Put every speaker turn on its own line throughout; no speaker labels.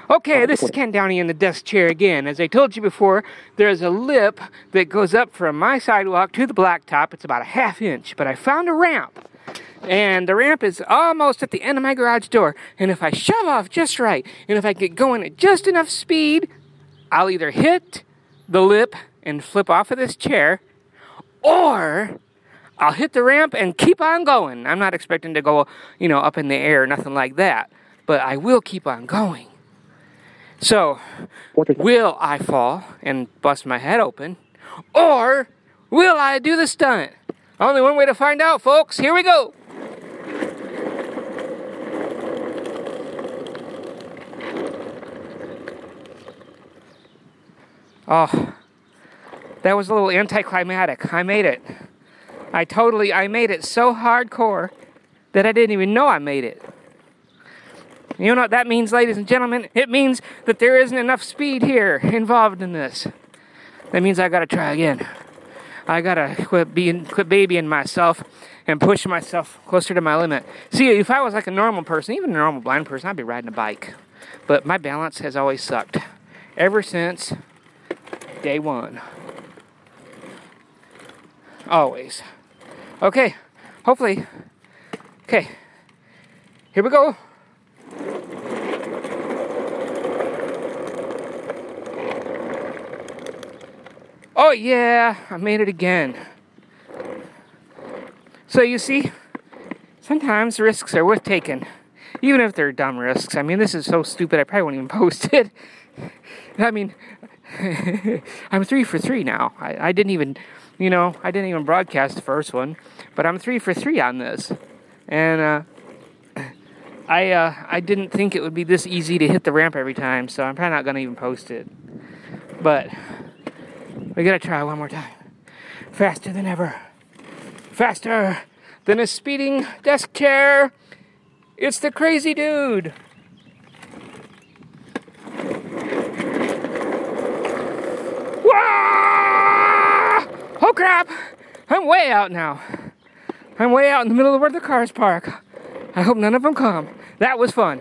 Okay, this is Ken Downey in the desk chair again. As I told you before, there's a lip that goes up from my sidewalk to the blacktop. It's about a ½ inch, but I found a ramp. And the ramp is almost at the end of my garage door. And if I shove off just right, and if I get going at just enough speed, I'll either hit the lip and flip off of this chair, or I'll hit the ramp and keep on going. I'm not expecting to go, up in the air, nothing like that. But I will keep on going. So, will I fall and bust my head open, or will I do the stunt? Only one way to find out, folks. Here we go. Oh, that was a little anticlimactic. I made it. I made it so hardcore that I didn't even know I made it. You know what that means, ladies and gentlemen? It means that there isn't enough speed here involved in this. That means I gotta try again. I gotta quit babying myself and push myself closer to my limit. See, if I was like a normal person, even a normal blind person, I'd be riding a bike. But my balance has always sucked. Ever since day one. Always. Okay, hopefully. Okay, here we go. Oh yeah, I made it again. So you see, sometimes risks are worth taking, even if they're dumb risks. I mean, this is so stupid I probably won't even post it. I mean, I'm 3 for 3 now. I didn't even broadcast the first one, but I'm 3 for 3 on this. And I didn't think it would be this easy to hit the ramp every time, so I'm probably not gonna even post it. But we gotta try one more time. Faster than ever. Faster than a speeding desk chair. It's the crazy dude. Wah! Oh crap! I'm way out now. I'm way out in the middle of where the cars park. I hope none of them come. That was fun.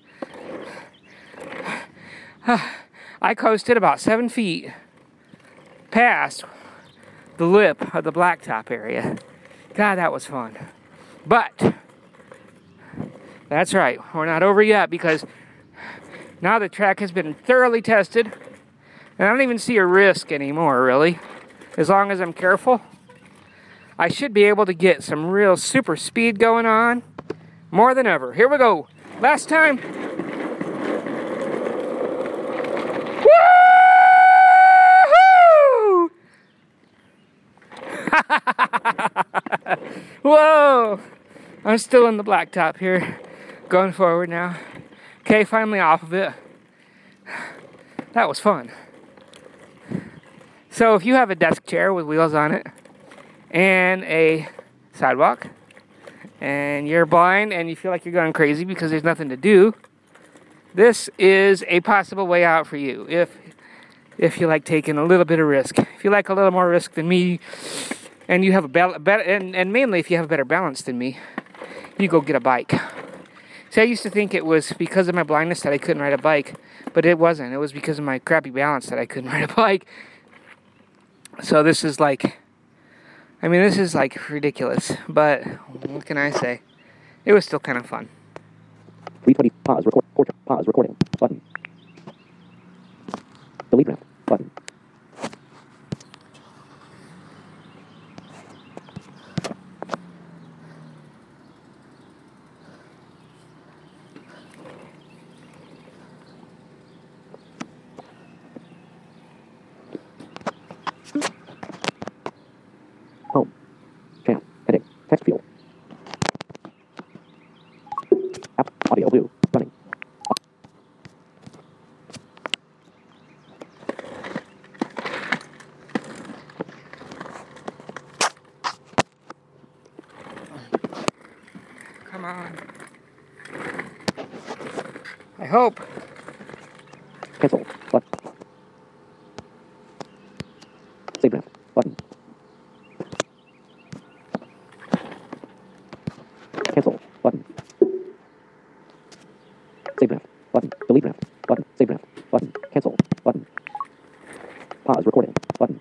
I coasted about 7 feet past the lip of the blacktop area. God, that was fun. But that's right, we're not over yet, because now the track has been thoroughly tested, and I don't even see a risk anymore, really. As long as I'm careful, I should be able to get some real super speed going on more than ever. Here we go. Last time. Whoa! I'm still in the blacktop here, going forward now. Okay, finally off of it. That was fun. So if you have a desk chair with wheels on it and a sidewalk, and you're blind and you feel like you're going crazy because there's nothing to do, this is a possible way out for you if you like taking a little bit of risk. If you like a little more risk than me, and you have and mainly if you have a better balance than me, you go get a bike. See, I used to think it was because of my blindness that I couldn't ride a bike, but it wasn't. It was because of my crappy balance that I couldn't ride a bike. So this is like ridiculous, but what can I say? It was still kind of fun.
320, pause, recording, button. Delete ramp, button. Home. Channel. Heading. Text field. App. Audio blue. Running.
Come on. I hope.
Cancel. Button. Save ramp. Button. Cancel. Button. Save ramp. Button. Delete ramp. Button. Pause recording.